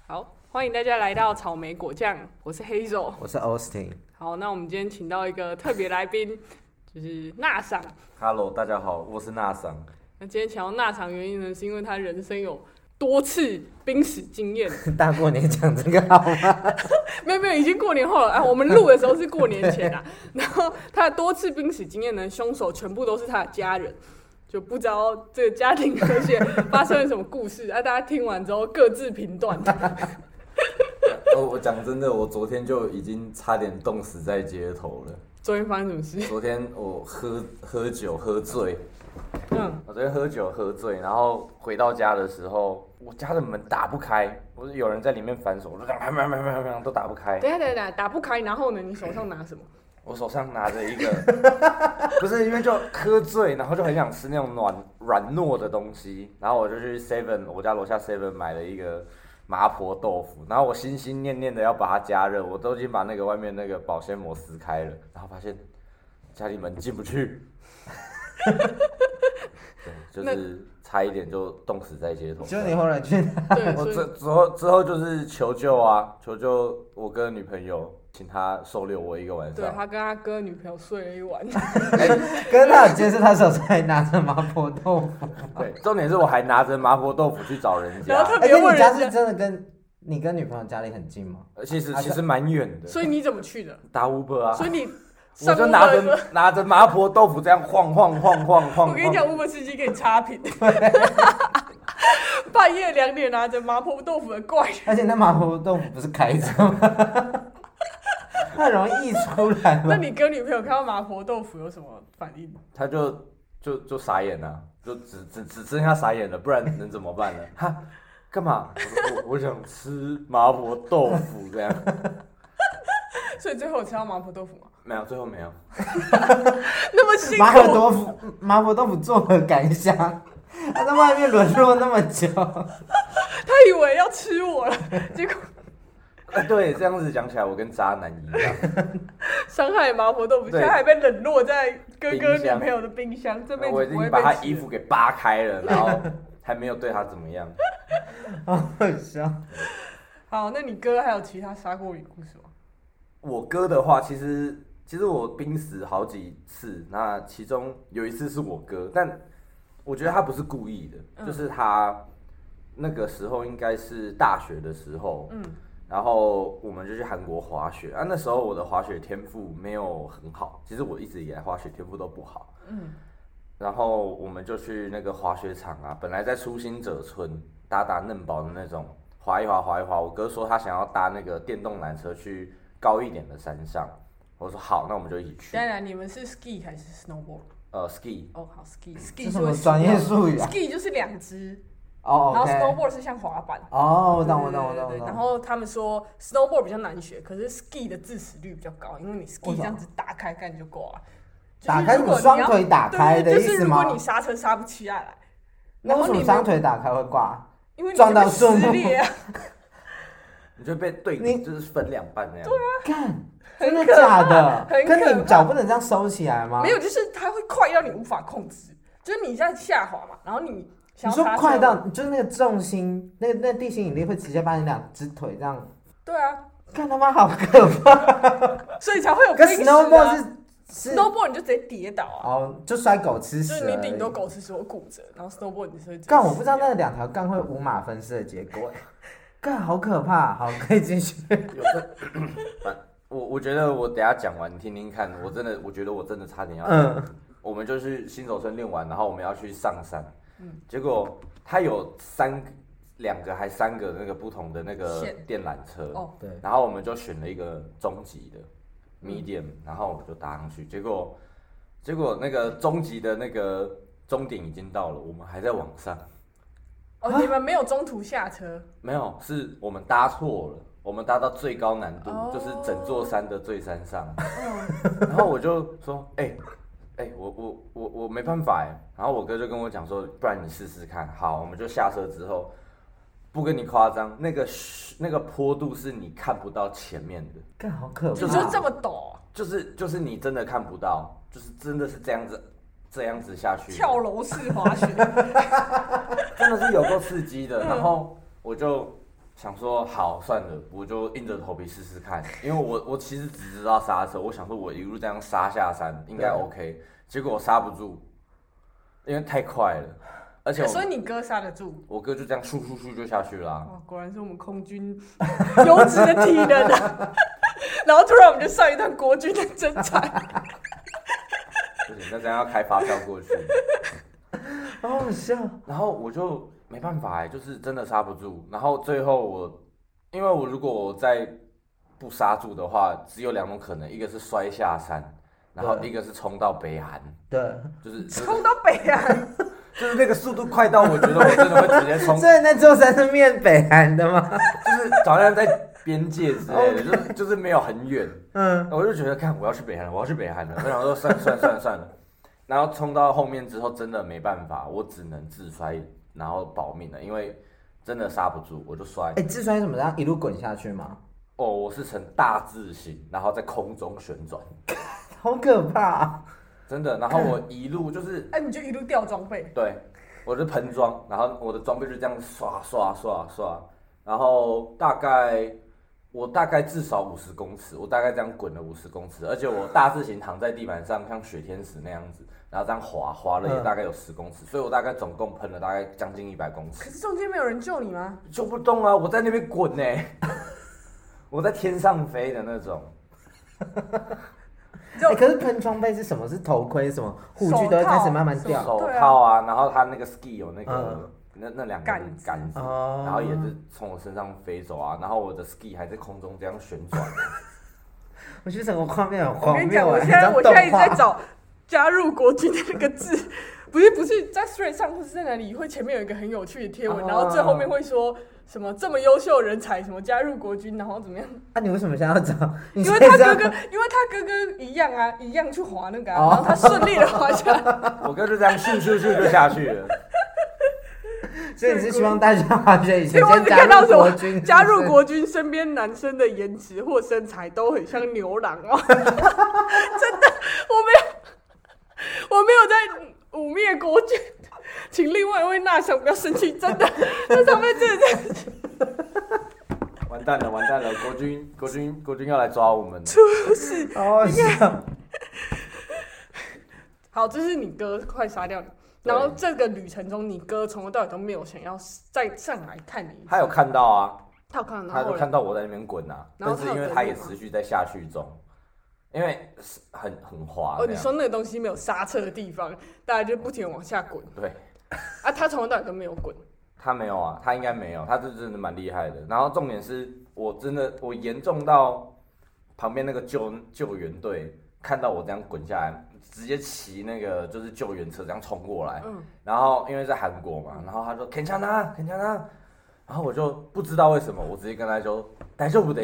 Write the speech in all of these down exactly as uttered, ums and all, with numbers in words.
好，欢迎大家来到草莓果酱，我是 Hazel， 我是 Austin。 好，那我们今天请到一个特别来宾，就是纳桑。 Hello， 大家好，我是纳桑。 那今天请到纳桑原因呢，是因为他人生有多次濒死经验。 大过年讲这个好吗？ 没有没有，已经过年后了啊。我们录的时候是过年前啊。然后他的多次濒死经验呢，凶手全部都是他的家人。就不知道这个家庭和谐发生了什么故事啊！大家听完之后各自评断。 哦，我讲真的，我昨天就已经差点冻死在街头了。 昨天发生什么事？ 昨天我喝喝酒喝醉， 嗯， 我昨天喝酒喝醉，然后回到家的时候，我家的门打不开，我有人在里面反锁，我就这样砰砰砰砰砰都打不开。 等一下等一下，打不开，然后呢？你手上拿什么？ 我手上拿着一个，不是因为就喝醉，然后就很想吃那种软软糯的东西，然后我就去 seven， 我家楼下 seven 买了一个麻婆豆腐，然后我心心念念的要把它加热，我都已经把那个外面那个保鲜膜撕开了，然后发现家里门进不去，对，就是差一点就冻死在街头。 就你后来去哪？ 我之之后之后就是求救啊，求救我跟女朋友。请他收留我一个晚上。 对，他跟他哥女朋友睡了一晚。 跟他有揭示他手上还拿着麻婆豆腐。 对，重点是我还拿着麻婆豆腐去找人家。 然后特别问人家， 而且你家是真的跟你跟女朋友家里很近吗？ 其实其实蛮远的。 所以你怎么去的？ 打 Uber 啊。 所以你我就拿着拿着麻婆豆腐这样晃晃晃晃晃。 我跟你讲 ，Uber 司机给你差评。半夜两点拿着麻婆豆腐的怪人。 而且那麻婆豆腐不是开着吗？太容易溢出来了。 那你跟女朋友看到麻婆豆腐有什么反应？ 他就就就傻眼了，就只只只剩下傻眼了，不然能怎么办呢？哈，干嘛？我我想吃麻婆豆腐这样。 所以最后有吃到麻婆豆腐吗？ 没有，最后没有。 那么辛苦。 麻婆豆腐，麻婆豆腐作何感想？他在外面沦落那么久， 他以为要吃我了，结果。 欸、对，这样子讲起来，我跟渣男一样， 伤害麻婆豆腐，现在还被冷落在哥哥女朋友的冰箱，这辈子我已经把他衣服给扒开了，然后还没有对他怎么样， 好好笑。 好，那你哥还有其他杀过你故事吗？ 我哥的话，其实其实我濒死好几次，那其中有一次是我哥，但我觉得他不是故意的，嗯、就是他那个时候应该是大学的时候，嗯。然后我们就去韩国滑雪啊，那时候我的滑雪天赋没有很好，其实我一直以来滑雪天赋都不好。嗯。然后我们就去那个滑雪场啊，本来在初心者村打打嫩堡的那种，滑一滑滑一滑。我哥说他想要搭那个电动缆车去高一点的山上，我说好，那我们就一起去。 当然，你们是 ski 还是 snowboard？ 呃 ，ski。 哦，好 ski，ski 是什么专业术语啊 ？ski 就是两只。 哦， oh, okay. 然后 snowboard 是像滑板。 哦，我懂我懂我懂我懂。 然后他们说 snowboard 比较难学，可是 ski 的致死率比较高，因为你 ski 这样子打开干就够了。 打开你双腿打开的意思吗？ 就是如果你刹车刹不起来， 那为什么双腿打开会挂？ 因为你撞到树木啊。 你就被对，你就是分两半那样。 对啊， 干，真的假的？ 可可你脚不能这样收起来吗？ 没有，就是它会快到你无法控制，就是你在下滑嘛，然后你。 你说快到，就是那个重心，那那地心引力会直接把你两只腿这样。 对啊， 看他妈好可怕， 所以才会有跟 snowboard 是是 snowboard 你就直接跌倒啊， 哦，就摔狗吃屎， 就是你顶多狗吃屎或骨折，然后 snowboard 你是会。 干，我不知道那两条杠会五马分尸的结果，干好可怕，好可以继续。 有我我觉得我等一下讲完你听听看，我真的我觉得我真的差点要，嗯，我们就去新手村练完，然后我们要去上山。嗯、结果它有三两个还三个那个不同的那个电缆车，哦，对，然后我们就选了一个中级的 medium，、嗯、然后我们就搭上去，结果结果那个中级的那个终点已经到了，我们还在往上。 哦，你们没有中途下车？ 没有，是我们搭错了，我们搭到最高难度，哦、就是整座山的最山上。嗯、然后我就说，哎、欸。哎、欸，我我我我没办法哎，然后我哥就跟我讲说，不然你试试看。好，我们就下车之后，不跟你夸张，那个那个坡度是你看不到前面的， 干好可怕， 你说这么陡、啊， 就是就是你真的看不到，就是真的是这样子这样子下去， 跳楼式滑雪， 真的是有够刺激的。然后我就想说好算了，我就硬着头皮试试看，因为我我其实只知道刹车，我想说我一路这样刹下山应该 OK， 结果我刹不住，因为太快了，而且我所以你哥刹得住， 我哥就这样咻咻咻就下去了、啊。 哇，果然是我们空军优质的体能啊！然后突然我们就上一段国军的征才， 不行，那这样要开发票过去， 好好笑。 然后我就没办法哎，就是真的刹不住。然后最后我，因为我如果我再不刹住的话，只有两种可能，一个是摔下山，然后一个是冲到北韩。 对， 就是冲到北韩， 就是那个速度快到，我觉得我真的会直接冲。 所以那座山是面北韩的吗？ 就是好像在边界之类的，就是就是没有很远。 嗯， 我就觉得看我要去北韩了，我要去北韩了。我想说算了算了算了算了，然后冲到后面之后真的没办法，我只能自摔，然后保命了，因为真的刹不住，我就摔。 哎、欸，自摔怎么样？一路滚下去吗？ 哦，我是呈大字形，然后在空中旋转， 好可怕、啊， 真的。然后我一路就是， 哎、啊，你就一路掉装备。 对，我就喷装，然后我的装备就这样刷刷刷刷，然后大概。我大概至少五十公尺，我大概这样滚了五十公尺，而且我大字型躺在地板上，像雪天使那样子，然后这样滑滑了也大概有十公尺，所以我大概总共喷了大概将近一百公尺。 可是中间没有人救你吗？ 救不动啊，我在那边滚呢、欸，我在天上飞的那种。 欸、可是喷装备是什么？是头盔什么护具都会开始慢慢掉。 手套啊，然后它那个 ski 有那个。嗯那那两个杆子， 哦、 然后也是从我身上飞走啊，然后我的 ski 还在空中这样旋转。 我觉得整个画面很荒谬、欸。 我跟你讲，我现在我现在一直在找加入国军的那个字，不是不是在 Threads 上或是在哪里会前面有一个很有趣的贴文，哦、然后最后面会说什么这么优秀人才什么加入国军，然后怎么样？ 啊，你为什么现在要找？ 因为他哥哥，因为他哥哥一样啊，一样去滑那个、啊，哦、然后他顺利的滑下来。 我哥就这样咻咻咻就下去了。 所以你是希望大家滑雪以前先加入国军， 加入国军，身边男生的颜值或身材都很像牛郎哦。真的，我没有，我没有在污蔑国军，请另外一位纳想不要生气，真的，这上面真的在。 完蛋了，完蛋了！国军，国军，国军要来抓我们！ 出事！ 好好笑。 好，这是你哥快杀掉你。然后这个旅程中，你哥从头到尾都没有想要再上来看你。 他有看到啊， 他有看到， 他就看到我在那边滚啊，但是因为他也持续在下去中，因为很很滑。 哦，你说那个东西没有刹车的地方，大家就不停往下滚。 对， 啊，他从头到尾都没有滚。 他没有啊，他应该没有，他这真的蛮厉害的。然后重点是我真的我严重到旁边那个救救援队看到我这样滚下来。直接骑那个就是救援车这样冲过来，嗯、然后因为在韩国嘛，然后他说肯强啊，肯强啊，然后我就不知道为什么，我直接跟他说大丈夫です，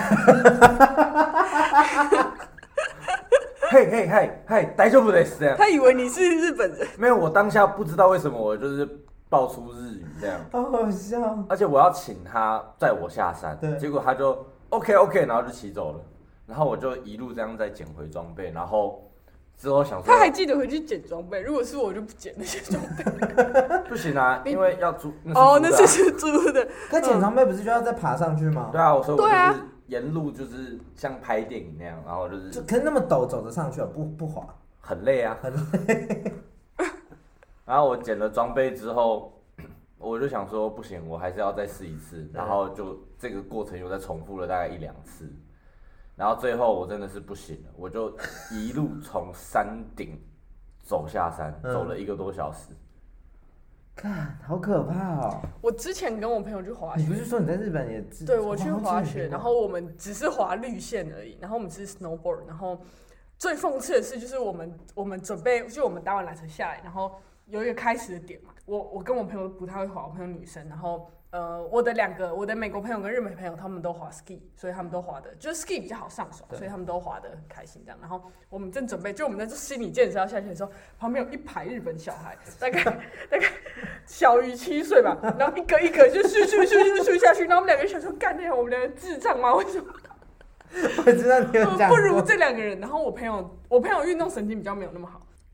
嘿嘿嘿嘿，大丈夫です这样。 他以为你是日本人， 没有，我当下不知道为什么，我就是爆出日语这样， 好好笑。 而且我要请他载我下山，结果他就 OK OK， 然后就骑走了，然后我就一路这样再捡回装备，然后。之后想说， 他还记得回去捡装备。如果是我，我就不捡那些装备。 不行啊，因为要租。 哦，那是是租的。 可捡装备不是就要再爬上去吗？ 对啊，我说我就是沿路就是像拍电影那样，然后就是。 就可是那么陡走得上去啊，不不滑。 很累啊，很累。然后我捡了装备之后，我就想说不行，我还是要再试一次，然后就这个过程又再重复了大概一两次。然后最后我真的是不行了，我就一路从山顶走下山，嗯、走了一个多小时。 看，好可怕哦！ 我之前跟我朋友去滑雪， 你不是说你在日本也？ 对，我去滑雪，然后我们只是滑绿线而已，然后我们是 snowboard， 然后最讽刺的是，就是我们我们准备，就我们搭完缆车下来，然后有一个开始的点嘛，我我跟我朋友不太会滑，我朋友女生，然后。呃，我的两个，我的美国朋友跟日本朋友，他们都滑 ski， 所以他们都滑的，就是 ski 比较好上手，所以他们都滑的很开心这样。然后我们正准备，就我们在做心理建设要下去的时候，旁边有一排日本小孩，大概大概小于七岁吧，然后一个一个就咻咻咻咻咻下去，然后我们两个想说，干那样我们两个智障吗？为什么？ 我知道你有讲过， 不如这两个人。然后我朋友，我朋友运动神经比较没有那么好。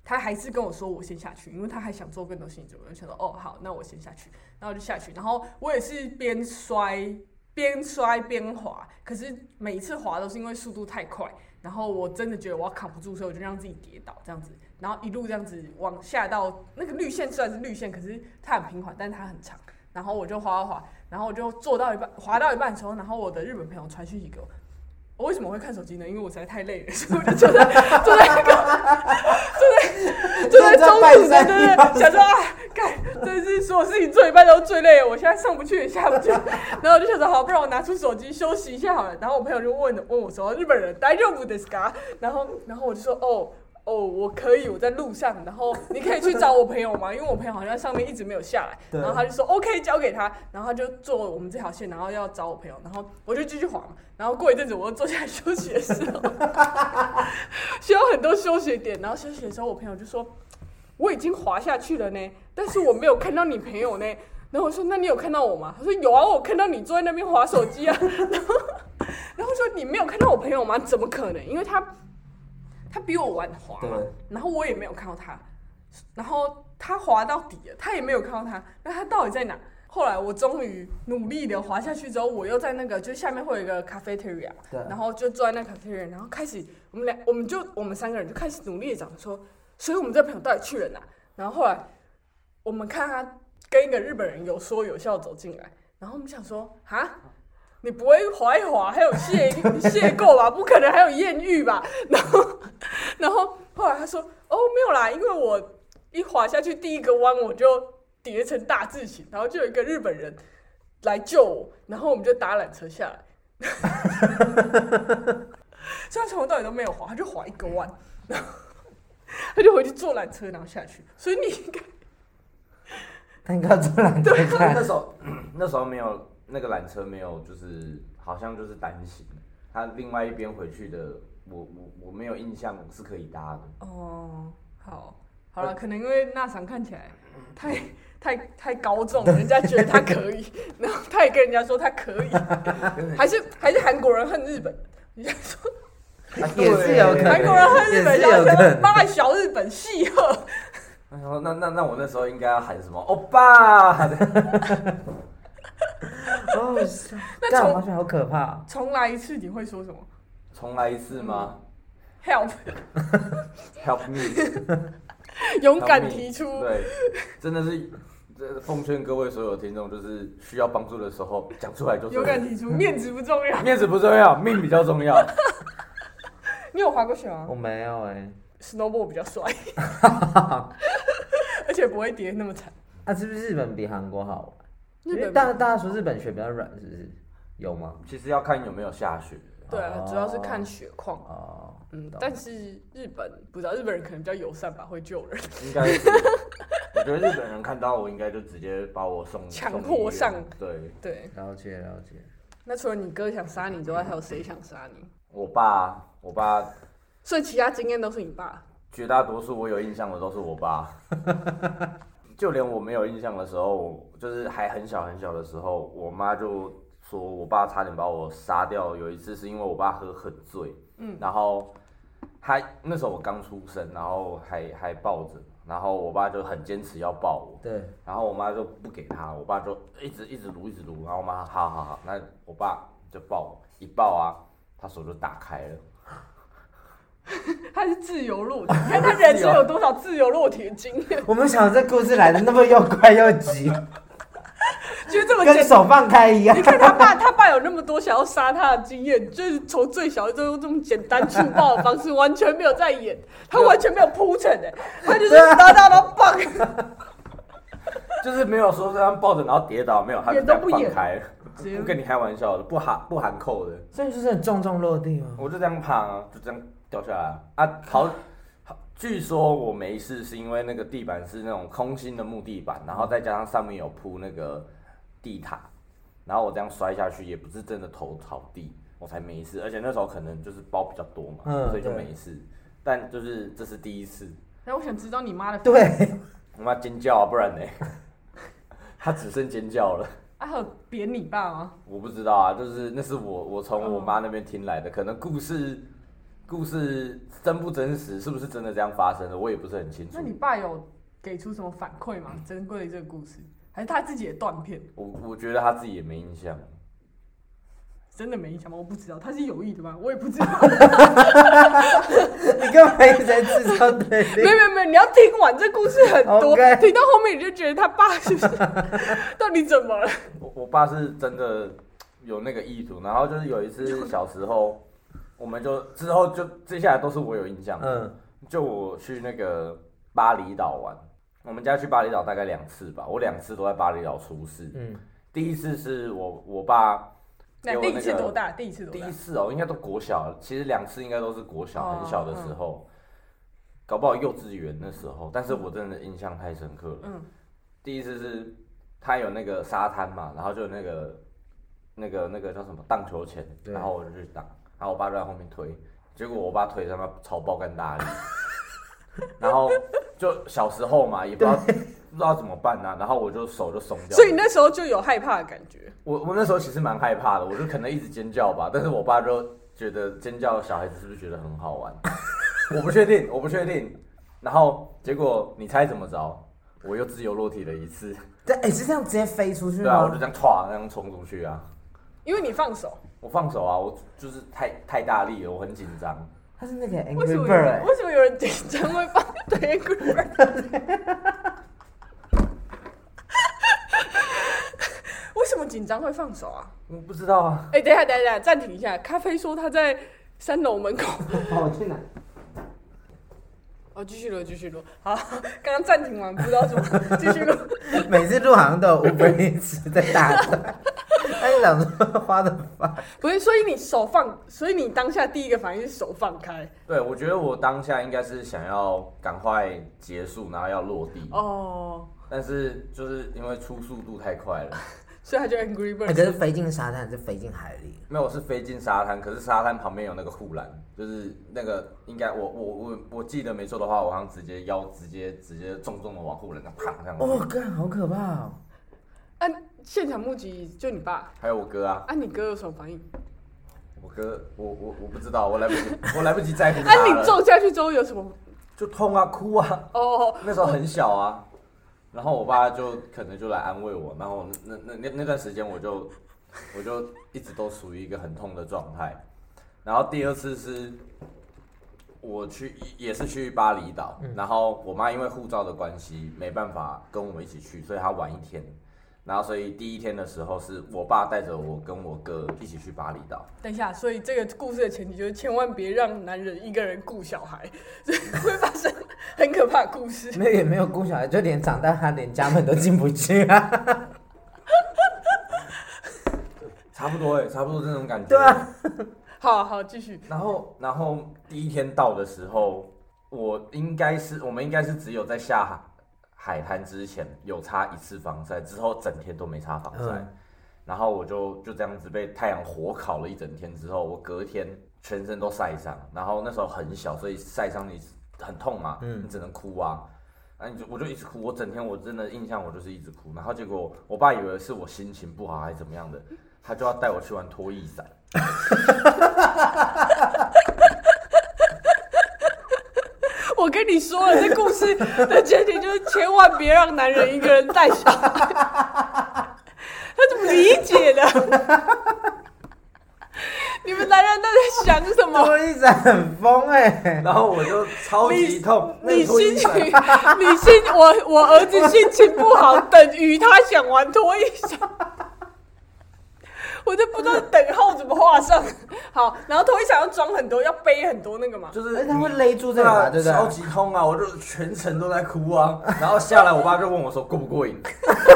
他还是跟我说我先下去，因为他还想做更多心理准备。我就想说哦好，那我先下去，然后我就下去，然后我也是边摔边摔边滑，可是每一次滑都是因为速度太快，然后我真的觉得我要扛不住，所以我就让自己跌倒这样子，然后一路这样子往下到那个绿线，虽然是绿线，可是它很平缓，但是它很长，然后我就滑滑滑，然后我就坐到一半，滑到一半的时候，然后我的日本朋友传讯息给我。我为什么会看手机呢？因为我实在太累了，所以我就坐在坐在那个坐在坐在中途的，对对对，想说啊，干，真是所有事情做一半都最累了，我现在上不去也下不去，然后我就想说好，不然我拿出手机休息一下好了。然后我朋友就问问我说，日本人大丈夫ですか？然后然后我就说哦。哦，我可以，我在路上，然后你可以去找我朋友吗？因为我朋友好像上面一直没有下来，然后他就说 OK， 交给他，然后他就坐我们这条线，然后要找我朋友，然后我就继续滑嘛，然后过一阵子我又坐下来休息的时候，需要很多休息点，然后休息的时候我朋友就说我已经滑下去了呢，但是我没有看到你朋友呢，然后我说那你有看到我吗？他说有啊，我看到你坐在那边滑手机啊，然后然后说你没有看到我朋友吗？怎么可能？因为他。他比我晚滑嘛，然后我也没有看到他，然后他滑到底了，他也没有看到他，那他到底在哪？后来我终于努力的滑下去之后，我又在那个就下面会有一个 cafeteria， 然后就坐在那 cafeteria， 然后开始我们俩我们就我们三个人就开始努力的讲说，所以我们这朋友到底去了哪？然后后来我们看他跟一个日本人有说有笑走进来，然后我们想说哈。你不会滑一滑还有邂邂逅吧？不可能还有艳遇吧？然后，然后后来他说：“哦，没有啦，因为我一滑下去第一个弯我就叠成大字形，然后就有一个日本人来救我，然后我们就搭缆车下来。所以他从头到尾都没有滑，他就滑一个弯，然后他就回去坐缆车，然后下去。所以你应该， 他应该坐缆车看。 那时候那时候没有。”那个缆车没有，就是好像就是单行，它另外一边回去的，我我我没有印象是可以搭的。 哦，好，好了，可能因为那场看起来太太太高重，人家觉得他可以，然后他也跟人家说他可以，还是还是韩国人恨日本，人家说也是有可能， 韩国人恨日本，然后帮小日本戏贺。 那那那我那时候应该要喊什么？欧巴！ 哦，这样好像好可怕。 重来一次你会说什么？ 重来一次吗、 嗯、？Help， help me， 勇敢提出。 对，真的是奉劝各位所有听众，就是需要帮助的时候讲出来就是。 勇敢提出，面子不重要。 面子不重要，命比较重要。 你有滑过雪吗？ 我没有哎、欸。 Snowboard 比较帅，而且不会跌那么惨。 啊，是不是日本比韩国好玩？ 日本大大家说日本雪比较软，是不是？有吗？ 其实要看有没有下雪。 对啊，主要是看雪况。 哦， 嗯，但是日本不知道，日本人可能比较友善吧，会救人。 应该是，我觉得日本人看到我应该就直接把我送强迫上。 对对， 了解了解。 那除了你哥想杀你之外，还有谁想杀你？ 我爸，我爸。 所以其他经验都是你爸。 绝大多数我有印象的都是我爸。就连我没有印象的时候，就是还很小很小的时候，我妈就说我爸差点把我杀掉。有一次是因为我爸喝很醉，嗯，然后他那时候我刚出生，然后还还抱着，然后我爸就很坚持要抱我， 对， 然后我妈就不给他，我爸就一直一直撸一直撸，然后我妈好好好，那我爸就抱我，一抱啊，他手就打开了。 他是自由落体，你看他人生有多少自由落体的经验。 我们想这故事来的那么又快又急， 就是这么跟手放开一样。 你看他爸，他爸有那么多想要杀他的经验，就是从最小就用这么简单粗暴的方式，完全没有在演，他完全没有铺陈的，他就是打打到棒， 就是没有说这样抱着然后跌倒，没有，他就这样放开了。不跟你开玩笑的，不含不含扣的， 所以就是很重重落地吗？ 我就这样爬啊，就这样掉下来啊。好，据说我没事是因为那个地板是那种空心的木地板，然后再加上上面有铺那个地毯，然后我这样摔下去也不是真的头朝地，我才没事。而且那时候可能就是包比较多嘛，嗯、所以就没事。但就是这是第一次。 那我想知道你妈的， 对， 我妈尖叫啊，不然呢？她只剩尖叫了。 啊，还有扁你爸吗？ 我不知道啊，就是那是我我从我妈那边听来的，可能故事故事真不真实，是不是真的这样发生的，我也不是很清楚。 那你爸有给出什么反馈吗？珍贵的这个故事，还是他自己也断片？ 我我觉得他自己也没印象。 真的没印象吗？我不知道，他是有意的吗？我也不知道。 你干嘛一直在制造对立？ 没有没有没有，你要听完这故事很多， Okay. 听到后面你就觉得他爸是不是到底怎么了？ 我我爸是真的有那个意图，然后就是有一次小时候，我们就之后就接下来都是我有印象的。嗯，就我去那个巴厘岛玩，我们家去巴厘岛大概两次吧，我两次都在巴厘岛出事。嗯，第一次是我我爸。 那第一次多大？第一次多大？ 第一次哦，应该都国小，其实两次应该都是国小、哦、很小的时候，嗯、搞不好幼稚园那时候，但是我真的印象太深刻了。嗯，第一次是他有那个沙滩嘛，然后就有那个那个那个叫什么荡秋千，然后我就去荡，然后我爸就在后面推，结果我爸推他妈超爆干大力，然后就小时候嘛，也不知道不知道怎么办啊，然后我就手就松掉了。 所以你那时候就有害怕的感觉？ 我我那时候其实蛮害怕的，我就可能一直尖叫吧，但是我爸就觉得尖叫的小孩子是不是觉得很好玩？我不确定，我不确定。然后结果你猜怎么着？我又自由落体了一次。 对，哎、欸，是这样直接飞出去吗？ 对啊，我就这样唰那样冲出去啊。 因为你放手。 我放手啊，我就是太太大力了，我很紧张。 他是那个 Angry Bird， 哎， 为什么有人紧张会放对 Angry Bird？为什么紧张会放手啊？ 我不知道啊。 哎、欸，等一下，等一下，暂停一下。咖啡说他在三楼门口。 好，我去哪？ 哦，继续录，继续录。好，刚刚暂停完，不知道怎么继续录。 每次录好像都有 Uber Eats 在大转。他就想说花的发。 不是，所以你手放，所以你当下第一个反应是手放开。 对，我觉得我当下应该是想要赶快结束，然后要落地。哦。但是就是因为出速度太快了。 所以他就 Angry Bird。 可是飞进沙滩还是飞进海里？ 没有，我是飞进沙滩，可是沙滩旁边有那个护栏，就是那个应该我我我我记得没错的话，我好像直接腰直接直接重重的往护栏上啪这样。 哦，干，好可怕哦！ 啊，现场目击就你爸， 还有我哥啊。 啊，你哥有什么反应？ 我哥，我我我不知道，我来不及，我来不及在乎他了。啊，你撞下去之后有什么？ 就痛啊，哭啊。哦。那时候很小啊。然后我爸就可能就来安慰我，然后那那那那段时间我就我就一直都处于一个很痛的状态。然后第二次是我去也是去巴厘岛，嗯、然后我妈因为护照的关系没办法跟我们一起去，所以她晚一天。然后所以第一天的时候是我爸带着我跟我哥一起去巴厘岛。 等一下，所以这个故事的前提就是千万别让男人一个人顾小孩，所以会发生很可怕的故事。 没有也没有顾小孩，就连长大他连家门都进不去啊。 差不多哎、欸，差不多这种感觉。 对啊。 好好继续。 然后然后第一天到的时候，我应该是我们应该是只有在下海。海滩之前有擦一次防晒，之后整天都没擦防晒，嗯、然后我就就这样子被太阳火烤了一整天之后，我隔天全身都晒伤，然后那时候很小，所以晒伤你很痛嘛，嗯、你只能哭啊，啊你就我就一直哭，我整天我真的印象我就是一直哭，然后结果我爸以为是我心情不好还是怎么样的，他就要带我去玩拖曳伞。 我跟你说了，这故事的前提就是千万别让男人一个人带小孩。他怎么理解的？你们男人都在想什么？ 拖曳伞很疯哎、欸， 然后我就超级痛。 你, 你心情，你心我我儿子心情不好，等于他想玩拖曳伞。我就不知道等号怎么画上。好，然后拖曳伞要装很多，要背很多那个嘛。 就是， 他会勒住这个嘛，对不对？ 超级痛啊！我就全程都在哭啊。然后下来，我爸就问我说过不过瘾。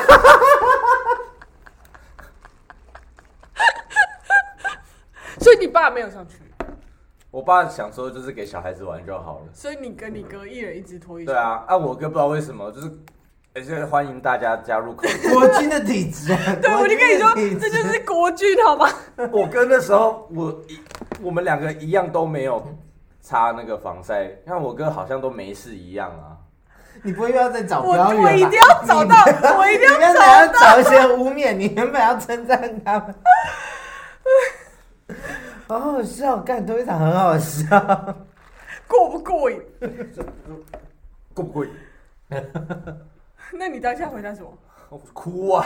所以你爸没有上去。 我爸想说就是给小孩子玩就好了。 所以你跟你哥一人一只拖曳伞。 对啊，啊我哥不知道为什么就是。而且欢迎大家加入国军的体质、啊。 对，我就跟你说，这就是国军，好吗？ 我跟那时候我我们两个一样都没有擦那个防晒，像我哥好像都没事一样啊。 你不会又要再找标语吧？ 我一定要找到，我一定要找到。 你要找一些污蔑，你原本要称赞他们。 好好笑，干推场很好笑， 过不过瘾？ 过不过瘾？ 那你当下回答什么？ 我哭啊！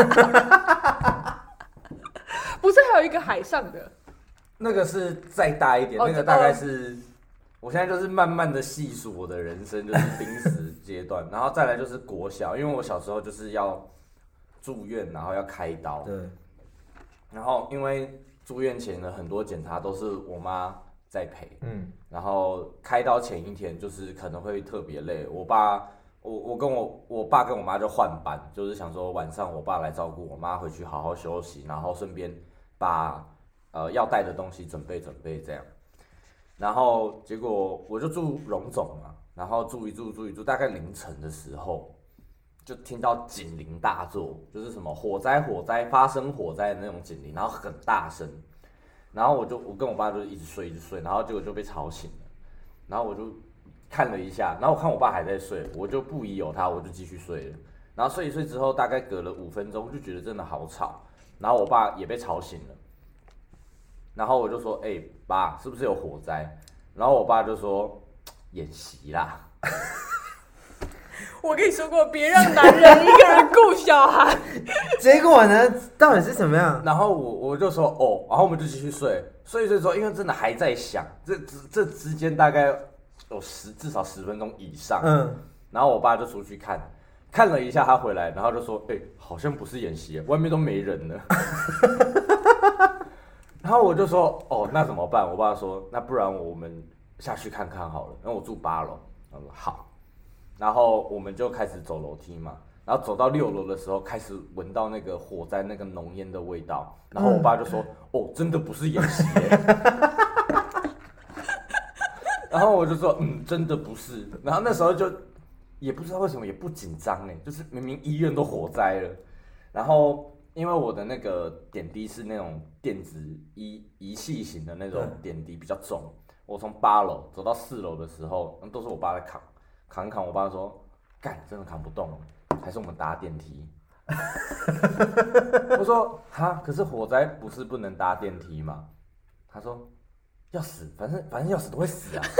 不是还有一个海上的？ 那个是再大一点， 哦那个大概是，我现在就是慢慢的细数我的人生，就是濒死阶段，然后再来就是国小，因为我小时候就是要住院，然后要开刀， 对， 然后因为住院前的很多检查都是我妈在陪， 嗯， 然后开刀前一天就是可能会特别累，我爸。我我跟我我爸跟我妈就换班，就是想说晚上我爸来照顾我妈回去好好休息，然后顺便把呃要带的东西准备准备这样。然后结果我就住荣总嘛，然后住一住住一住，大概凌晨的时候就听到警铃大作，就是什么火灾火灾发生火灾的那种警铃，然后很大声。然后我就我跟我爸就一直睡一直睡，然后结果就被吵醒了，然后我就。看了一下，然后我看我爸还在睡，我就不疑有他，我就继续睡了。然后睡一睡之后，大概隔了五分钟，就觉得真的好吵。然后我爸也被吵醒了，然后我就说：“哎、欸，爸，是不是有火灾？”然后我爸就说：“演习啦。” 我跟你说过，别让男人一个人顾小孩。 结果呢，到底是什么样？ 然后我我就说：“哦。”然后我们就继续睡，睡一睡之后，因为真的还在响，这这之间大概。有十至少十分钟以上，嗯，然后我爸就出去看，看了一下，他回来，然后就说：“哎、欸，好像不是演习，外面都没人了。”然后我就说：“哦，那怎么办？”我爸说：“那不然我们下去看看好了。”然后我住八楼，他说好，然后我们就开始走楼梯嘛，然后走到六楼的时候，开始闻到那个火灾那个浓烟的味道，然后我爸就说：“嗯、哦，真的不是演习耶。”然后我就说，嗯，真的不是。然后那时候就也不知道为什么也不紧张哎，就是明明医院都火灾了，然后因为我的那个点滴是那种电子仪仪器型的那种点滴比较重，我从八楼走到四楼的时候，都是我爸在扛，扛一扛，我爸说，干，真的扛不动了，还是我们搭电梯。我说，哈，可是火灾不是不能搭电梯吗？他说。要死，反正反正要死都会死啊！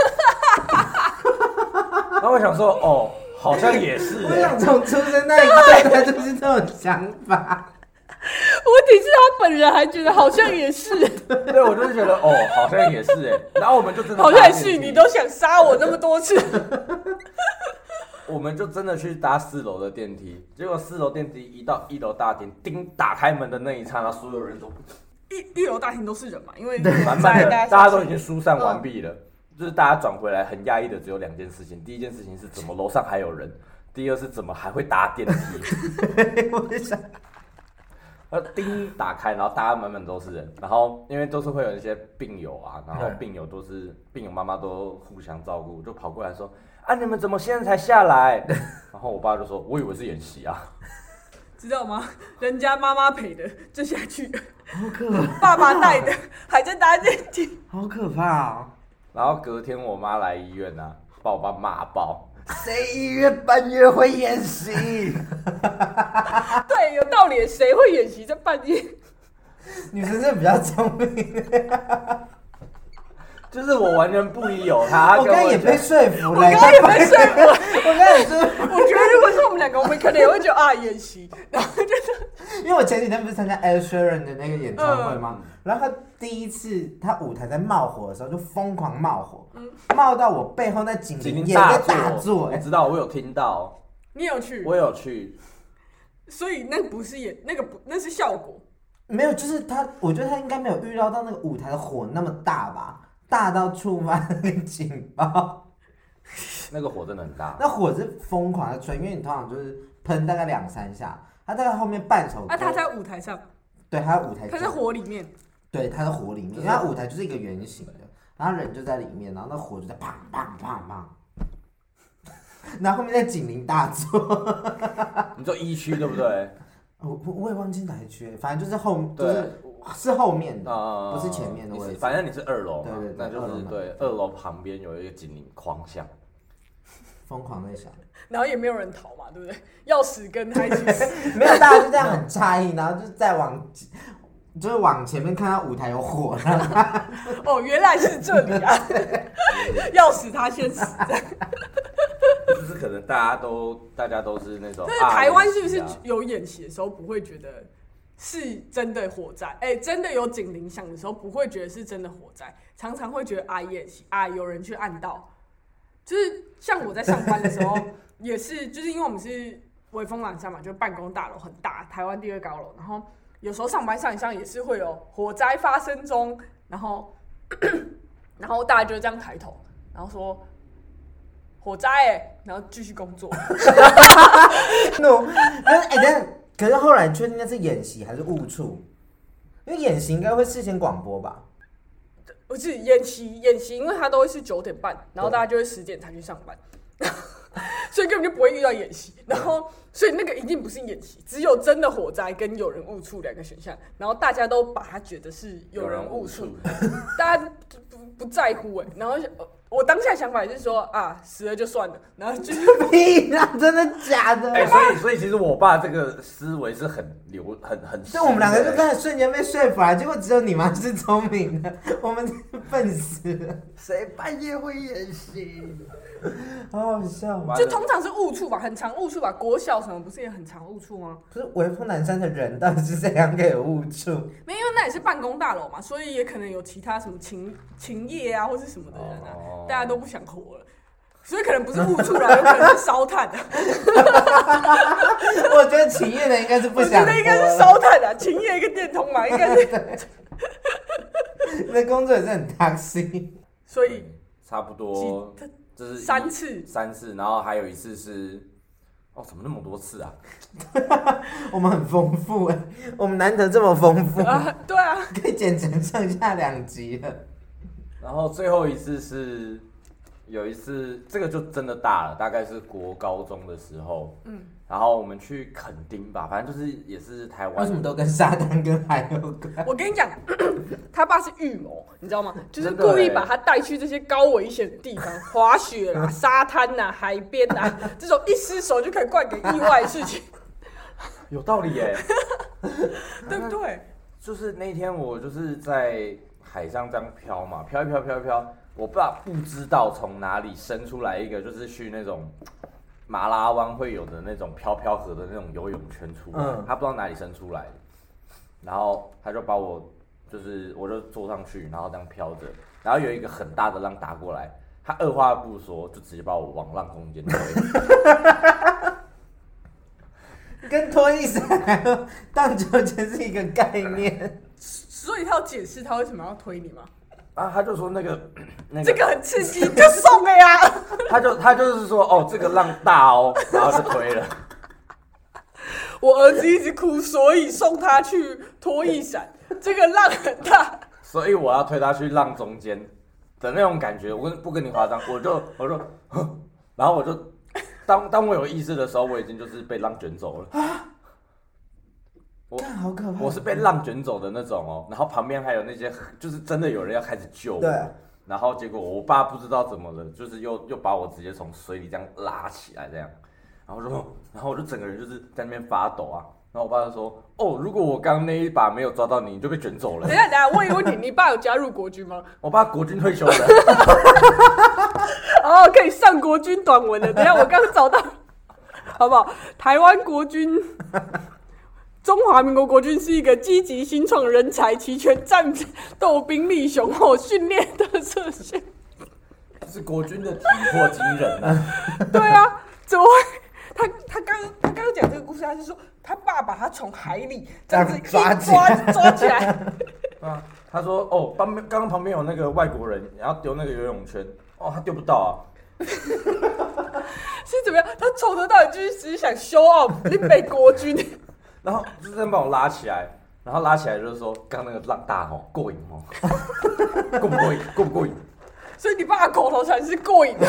然后我想说，哦，好像也是、欸。 我想从出生那一刻，他就是这种想法。 问题是他本人还觉得好像也是。 对，我就是觉得，哦，好像也是哎、欸。然后我们就真的好像也是，你都想杀我那么多次。 我们就真的去搭四楼的电梯，结果四楼电梯一到一楼大厅，叮，打开门的那一刹那，所有人都。 一一楼大厅都是人嘛，因为满满的，大家都已经疏散完毕了，嗯、就是大家转回来很压抑的只有两件事情，第一件事情是怎么楼上还有人，第二是怎么还会搭电梯。我在想，然后叮打开，然后大家满满都是人，然后因为都是会有一些病友啊，然后病友都是病友妈妈都互相照顾，就跑过来说啊你们怎么现在才下来？然后我爸就说我以为是演习啊。 知道吗？人家妈妈陪的，就下去。 好可怕！ 爸爸带的，还在搭电梯。 好可怕哦！ 然后隔天我妈来医院啊，把我爸骂爆。 谁一月半月会演习？ 对，有道理。谁会演习在半夜？ 女生是比较聪明。 就是我完全不疑有他。 我刚刚也被说服了。我刚刚也被说服了。 我刚刚也说服。 我觉得如果是我们两个，我们可能也会觉得啊演习，然后就是， 因为我前几天不是参加 Ed Sheeran 的那个演唱会吗？嗯、然后他第一次他舞台在冒火的时候就疯狂冒火，嗯、冒到我背后那警铃也在大作。 我知道，我有听到。 你有去？ 我有去。 所以那不是演，那个不，那是效果。 没有，就是他，我觉得他应该没有预料到那个舞台的火那么大吧。大到触发那个警报， 那个火真的很大。 那火是疯狂的吹，因为你通常就是喷大概两三下，它大概后面半首歌。 啊，它在舞台上。对， 它在舞台。 它在火里面。 对，它在火里面，因为它舞台就是一个圆形的，然后人就在里面，然后那火就在砰砰砰砰，然后后面在警铃大作。 你说一区对不对？ 我我也忘记哪一区，反正就是后就是是后面的， 呃、 不是前面的位置。 反正你是二楼嘛， 对对对， 那就是对二楼旁边有一个警铃狂响， 疯狂在响， 然后也没有人逃嘛，对不对？钥匙跟他一起死， 没有，大家就这样很诧异，然后就再往就是往前面看到舞台有火， 哦，原来是这里啊！要死他先死。 就是可能大家都大家都是那种。 但是台湾是不是有演习的时候不会觉得是真的火灾？哎、欸，真的有警铃响的时候不会觉得是真的火灾，常常会觉得啊演习啊有人去按到。就是像我在上班的时候也是，就是因为我们是微风廊下嘛，就办公大楼很大，台湾第二高楼，然后。有时候上班上一上也是会有火灾发生中，然后然后大家就这样抬头，然后说火灾哎、欸，然后继续工作。 no， 可是哎、欸，但可是后来确定那是演习还是误触？因为演习应该会事先广播吧？ 不是演习，演习因为它都会是九点半，然后大家就会十点才去上班。所以根本就不会遇到演习，然后所以那个一定不是演习，只有真的火灾跟有人误触两个选项，然后大家都把它觉得是有人误触，大家不不在乎哎、欸，然后我当下想法也是说啊，死了就算了，然后就是屁啦，真的假的？ 哎、欸，所以所以其实我爸这个思维是很流很很， 所以我们两个就刚才瞬间被说服了，结果只有你妈是聪明的，我们笨死了。 谁半夜会演戏？ 好好笑， 就通常是误触吧，很常误触吧。国小什么不是也很常误触吗？ 不是微风南山的人到底是怎样可以有误触？ 没有，因为那也是办公大楼嘛，所以也可能有其他什么勤勤业啊，或是什么的人啊，哦、大家都不想活了，所以可能不是误触啦，有可能是烧炭的。 我觉得勤业的应该是不想活了，我觉得应该是烧炭的，勤业一个电通嘛，应该是。 那工作也是很 toxic， 所以差不多。就是三次， 三次，然后还有一次是，哦，怎么那么多次啊？ 我们很丰富哎，我们难得这么丰富啊，对啊， 可以剪成上下两集了。 然后最后一次是，有一次这个就真的大了，大概是国高中的时候，嗯，然后我们去垦丁吧，反正就是也是台湾。 为什么都跟沙滩跟海有关？ 我跟你讲，他爸是预谋，你知道吗？就是故意把他带去这些高危险的地方，滑雪啦、沙滩呐、海边啊，这种一失手就可以灌给意外的事情。 有道理耶， 对不对？ 就是那天我就是在海上这样飘嘛，飘一飘飘一飘，我不知道不知道从哪里生出来一个，就是去那种马拉湾会有的那种飘飘河的那种游泳圈出来，嗯、他不知道哪里生出来的，然后他就把我就是我就坐上去，然后这样飘着，然后有一个很大的浪打过来，他二话不说就直接把我往浪中间推。 跟拖衣伞还有荡秋千是一个概念， 所以他要解释他为什么要推你吗？ 啊，他就说那个那个这个很刺激，就送了呀。 他就他就是说哦，这个浪大哦，然后就推了。 我儿子一直哭，所以送他去拖衣伞。这个浪很大， 所以我要推他去浪中间的那种感觉。我跟不跟你夸张，我就我就，然后我就。当当我有意识的时候，我已经就是被浪卷走了。我好可怕！ 我是被浪卷走的那种哦，然后旁边还有那些，就是真的有人要开始救我。 对。 然后结果我爸不知道怎么了，就是又又把我直接从水里这样拉起来，这样，然后就，然后我就整个人就是在那边发抖啊。然后我爸就说：“哦，如果我刚刚那一把没有抓到你，你就被卷走了。” 等一下，等一下，问一个问题，你爸有加入国军吗？ 我爸国军退休的。 哦，可以上国军短文了。等一下，我刚找到，好不好？台湾国军，中华民国国军是一个积极新创、人才齐全、战斗兵力雄厚、训练特色线。 是国军的体魄惊人啊！ 对啊，怎么会？他他刚他刚刚讲这个故事，他是说他爸把他从海里这样子一抓抓起来。 啊，他说哦，旁边刚刚旁边有那个外国人，然后丢那个游泳圈，哦，他丢不到啊。 是怎么样？他从头到尾就是只是想 show off 你美国军， 然后就这样把我拉起来，然后拉起来就是说，刚那个浪大哦，过瘾哦，过不过瘾？过不过瘾？ 所以你爸的口头禅是过瘾的。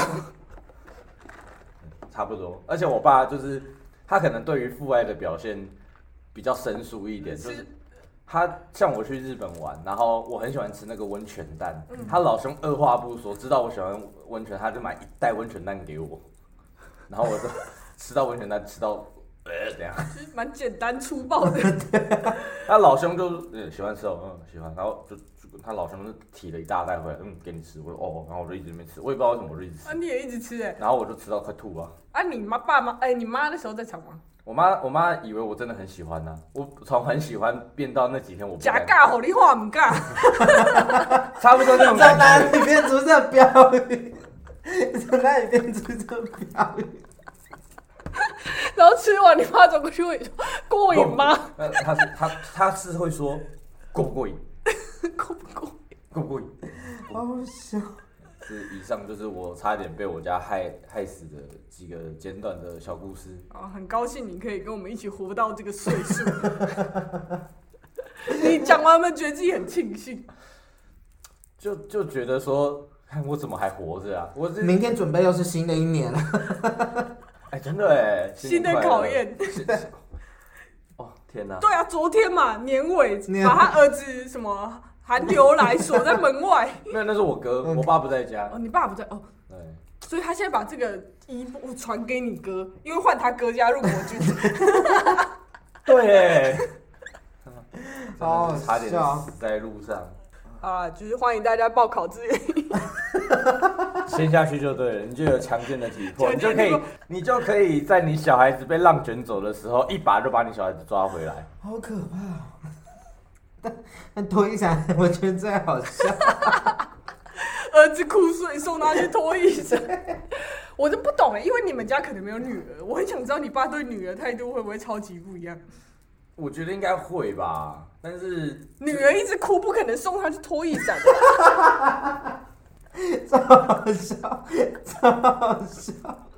差不多，而且我爸就是他可能对于父爱的表现比较生疏一点，就是他像我去日本玩，然后我很喜欢吃那个温泉蛋，嗯、他老兄二话不说，知道我喜欢温泉，他就买一袋温泉蛋给我，然后我就吃到温泉蛋吃到呃这样， 蛮简单粗暴的。 他老兄就呃喜欢吃哦，嗯喜欢，然后就就他老兄就提了一大袋回来，嗯给你吃，我就哦，然后我就一直在那边吃，我也不知道为什么我就一直吃， 啊，你也一直吃哎、 然后我就吃到快吐了。 啊，你妈爸妈哎、你妈那时候在场吗？ 我妈我妈以为我真的很喜欢呢、我从很喜欢变到那几天我不假敢尬吼你话唔尬， 差不多那种从感哪觉。 里变出这标语？从哪里变出这标语？ 然后吃完你妈走过去问你说过瘾吗？ 呃，他是他他是会说过不过瘾， 过不过瘾？ 过不过瘾。 好笑。 是以上就是我差点被我家害害死的几个简短的小故事。 啊，很高兴你可以跟我们一起活到这个岁数。你讲完，我们觉得自己很庆幸。 就就觉得说，看我怎么还活着啊？我是明天准备又是新的一年了。 哎，真的哎， 新的年快乐考验。 是哦，天哪！ 对啊，昨天嘛，年尾年把他儿子什么寒流来锁在门外。 没有，那是我哥，我爸不在家。 哦，你爸不在哦， 对， 所以他现在把这个衣服传给你哥，因为换他哥加入国军。 对哎， 好真的是差点笑死在路上。 啊，就是欢迎大家报考志愿役。 先下去就对了，你就有强健的体魄，你就可以强健体魄， 你就可以在你小孩子被浪卷走的时候，一把就把你小孩子抓回来。 好可怕、哦！但但脱衣伞，我觉得最好笑。 儿子哭睡，送他去脱衣伞。我就不懂哎，因为你们家可能没有女儿，我很想知道你爸对女儿态度会不会超级不一样。 我觉得应该会吧，但是女儿一直哭，不可能送她去脱衣伞的。 超好笑，超好笑！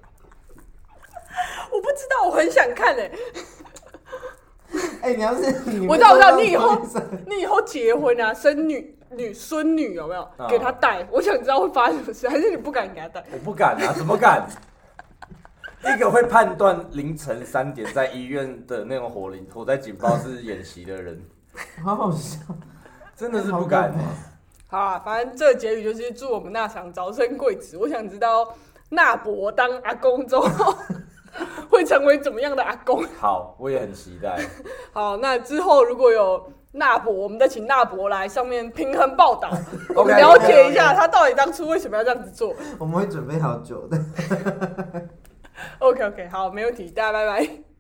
我不知道，我很想看哎。 哎、欸，你要是你， 我知道，我知道，你以后脱衣伞你以后结婚啊，生女女孙女有没有啊给她带？我想知道会发生什么事，还是你不敢给她带？ 我不敢啊，怎么敢？一个会判断凌晨三点在医院的那种火铃火灾警报是演习的人， 好好笑， 真的是不敢、欸。 好啊，反正这个结语就是祝我们那场早生贵子。我想知道纳博当阿公之后会成为怎么样的阿公。 好，我也很期待。 好，那之后如果有纳博，我们再请纳博来上面平衡报道，我们 OK， 了解一下他到底当初为什么要这样子做。 我们会准备好久的。 OK OK， 好，没问题，大家拜拜。